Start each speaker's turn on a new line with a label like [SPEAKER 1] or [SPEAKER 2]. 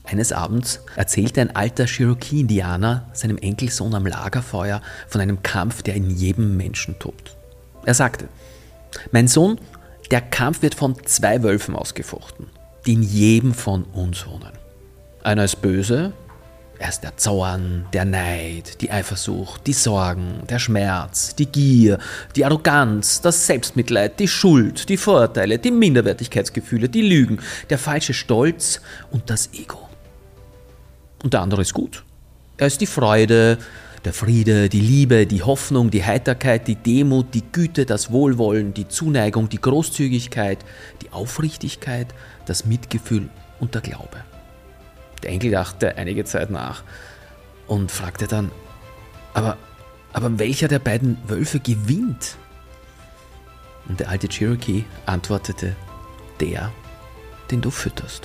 [SPEAKER 1] Eines Abends erzählte ein alter Cherokee-Indianer seinem Enkelsohn am Lagerfeuer von einem Kampf, der in jedem Menschen tobt. Er sagte: Mein Sohn, der Kampf wird von 2 Wölfen ausgefochten, die in jedem von uns wohnen. Einer ist böse, er ist der Zorn, der Neid, die Eifersucht, die Sorgen, der Schmerz, die Gier, die Arroganz, das Selbstmitleid, die Schuld, die Vorurteile, die Minderwertigkeitsgefühle, die Lügen, der falsche Stolz und das Ego. Und der andere ist gut. Er ist die Freude, der Friede, die Liebe, die Hoffnung, die Heiterkeit, die Demut, die Güte, das Wohlwollen, die Zuneigung, die Großzügigkeit, die Aufrichtigkeit, das Mitgefühl und der Glaube. Der Enkel dachte einige Zeit nach und fragte dann: Aber welcher der beiden Wölfe gewinnt? Und der alte Cherokee antwortete: Der, den du fütterst.